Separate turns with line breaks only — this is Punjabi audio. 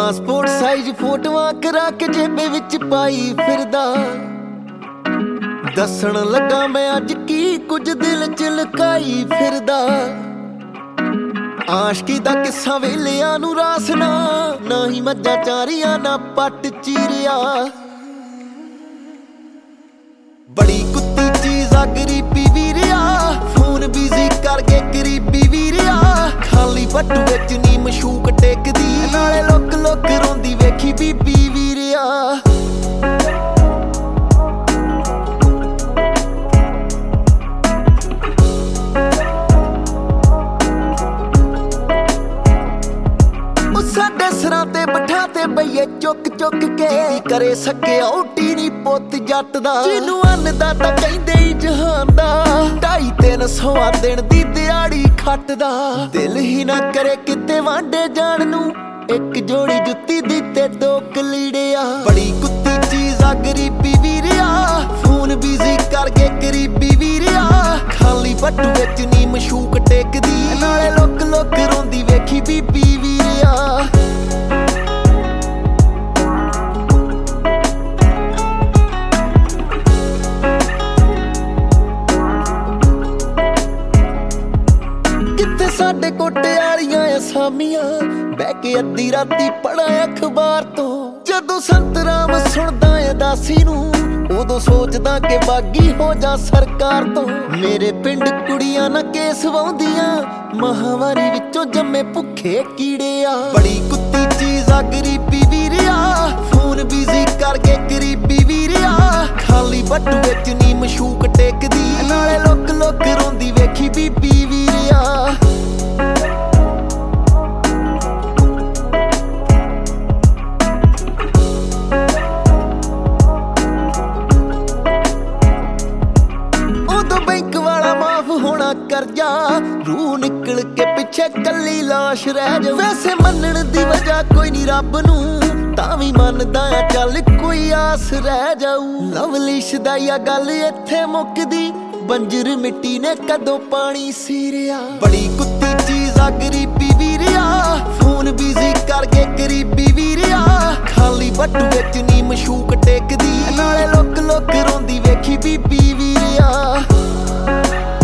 ਪਾਸਪੋਰਟ ਸਾਈਜ਼ ਫੋਟੋਆਂ ਕਰਾ ਕੇ ਜੇਬੇ ਵਿੱਚ ਪਾਈ ਫਿਰਦਾ। ਦੱਸਣ ਲੱਗਾ ਮੈਂ ਅੱਜ ਕੀ ਕੁਝ ਦਿਲ ਚ ਲੁਕਾਈ ਫਿਰਦਾ। ਆਸ਼ਕੀ ਦਾ ਕਿੱਸਾ ਵੇਲਿਆਂ ਨੂੰ ਰਾਸਨਾ, ਨਾ ਹੀ ਮੱਝਾਂ ਚਾਰੀਆਂ ਨਾ ਪੱਟ ਚੀਰਿਆ। ਬੜੀ ਕੁੱਤੀ ਚੀਜ਼ ਆ ਗਰੀਬੀ ਵੀਰਿਆ, ਫੋਨ ਬਿਜ਼ੀ ਕਰਕੇ ਗਰੀਬੀ ਵੀਰਿਆ। ਖਾਲੀ ਬੱਟੂ ਵਿੱਚ ਨੀ ਮਸ਼ੂਕ ਟੇਕਦੀ, ਨਾਲੇ ਲੁੱਕ ਲੁੱਕ ਰੋਂਦੀ ਵੇਖੀ ਬੀਬੀ ਵੀਰਿਆ। ਸਾਡੇ ਸਿਰਾਂ ਤੇ ਬਿਠਾ ਤੇ ਬਈਏ ਚੁੱਕ ਚੁੱਕ ਕੇ, ਕਰੇ ਸਕੇ ਓਟੀ ਨੀ ਪੁੱਤ ਜੱਟ ਦਾ। ਜਿਹਨੂੰ ਅੰਨਦਾਤਾ ਕਹਿੰਦੇ ਹੀ ਜਹਾਨ ਦਾ, 250-300 ਦਿਨ ਦੀ ਦਿਹਾੜੀ ਖੱਟਦਾ। ਦਿਲ ਹੀ ਨਾ ਕਰੇ ਕਿਤੇ ਵਾਂਡੇ ਜਾਣ ਨੂੰ, ਇੱਕ ਜੋੜੀ ਜੁੱਤੀ ਦੀ ਤੇ 2 ਕਲੀੜਿਆ। ਬੜੀ ਕੁੱਤੀ ਚੀਜ਼ ਆ ਗਰੀਬੀ ਵੀਰਿਆ, ਫੋਨ ਬਿਜ਼ੀ ਕਰਕੇ ਗਰੀਬੀ ਵੀਰਿਆ। ਖਾਲੀ ਬੱਟੂ ਵਿੱਚ ਨੀ ਮਸ਼ੂਕ ਟੇਕਦੀ, ਨਾਲੇ ਲੁੱਕ ਲੁੱਕ ਰੋਂਦੀ ਵੇਖੀ ਬੀਬੀ ਵੀਰਿਆ। ਕਿੱਥੇ ਸਾਡੇ ਕੋਟੇ ਵਾਲੀਆਂ ਅਸਾਮੀਆਂ, ਬਹਿ ਕੇ ਅੱਧੀ ਰਾਤੀ ਪੜ੍ਹਾਂ ਅਖਬਾਰ ਤੋਂ। ਜਦੋਂ ਸੰਤ ਰਾਮ ਸੁਣਦਾ ਏ ਦਾਸੀ ਨੂੰ, ਉਦੋਂ ਸੋਚਦਾ ਕਿ ਬਾਗੀ ਹੋ ਜਾ ਸਰਕਾਰ ਤੋਂ। ਮੇਰੇ ਪਿੰਡ ਕੁੜੀਆਂ ਨਾ ਕੇਸ ਵਾਉਂਦੀਆਂ, ਮਹਾਵਾਰੀ ਵਿੱਚੋਂ ਜੰਮੇ ਭੁੱਖੇ ਕੀੜੇ ਆ। ਬੜੀ ਕੁੱਤੀ ਚੀਜ਼ ਆ ਗਰੀਬੀ ਵੀਰਿਆ, ਫੋਨ ਬਿਜ਼ੀ ਕਰਕੇ ਗਰੀਬੀ ਵੀਰਿਆ। ਖਾਲੀ ਬੱਟੂ ਵਿੱਚ ਨੀ ਮਸ਼ੂਕ ਟੇਕਦੀ, ਨਾਲੇ ਲੁੱਕ ਲੁੱਕ ਰੋਂਦੀ ਵੇਖੀ ਬੀਬੀ ਵੀਰਿਆ। ਹੋਣਾ ਕਰਜ਼ਾ, ਰੂਹ ਨਿਕਲ ਕੇ ਪਿੱਛੇ ਕੱਲੀ ਲਾਸ਼ ਰਹਿ ਜਾ। ਵੈਸੇ ਮੰਨਣ ਦੀ ਵਜ੍ਹਾ ਕੋਈ ਨੀ ਰੱਬ ਨੂੰ, ਤਾਂ ਵੀ ਮੰਨਦਾ ਆ ਚੱਲ ਕੋਈ ਆਸ ਰਹਿ ਜਾਊ। ਲਵਲੀਸ਼ ਦਾ ਆ ਗੱਲ ਇੱਥੇ ਮੁੱਕਦੀ, ਬੰਜਰ ਮਿੱਟੀ ਨੇ ਕਦੋਂ ਪਾਣੀ ਸੀਰਿਆ। ਬੜੀ ਕੁੱਤੀ ਚੀਜ਼ ਆ ਗਰੀਬੀ ਵੀਰਿਆ, ਫੋਨ ਬਿਜ਼ੀ ਕਰਕੇ ਗਰੀਬੀ ਵੀਰਿਆ। ਖਾਲੀ ਬੱਟੂ ਵਿੱਚ ਨੀ ਮਸ਼ੂਕ ਟੇਕਦੀ, ਨਾਲੇ ਲੁੱਕ ਲੁੱਕ ਰੋਂਦੀ ਵੇਖੀ ਬੀਬੀ ਵੀਰਿਆ।